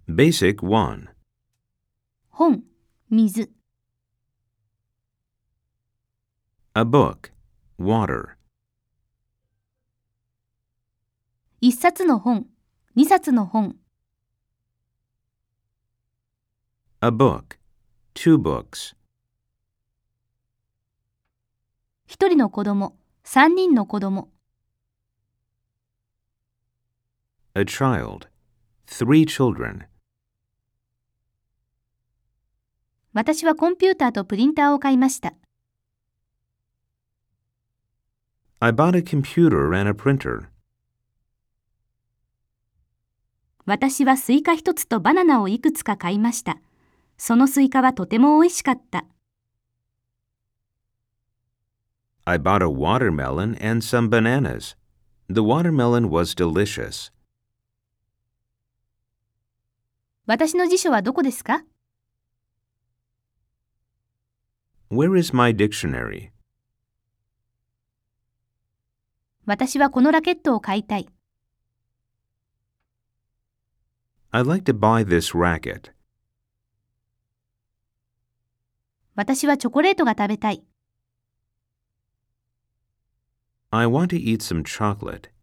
Basic 1. 本、水。 A book. Water. 一冊の本、二冊の本。 A book. 2 books. 一人の子供、三人の子供。 A child. 3 children. 私はコンピューターとプリンターを買いました。 I bought a computer and a printer. 私はスイカ一つとバナナをいくつか買いました。そのスイカはとても美味しかった。 I bought a watermelon and some bananas. The watermelon was delicious. 私の辞書はどこですか？ Where is my dictionary? 私はこのラケットを買いたい。 I'd like to buy this racket. 私はチョコレートが食べたい。 I want to eat some chocolate.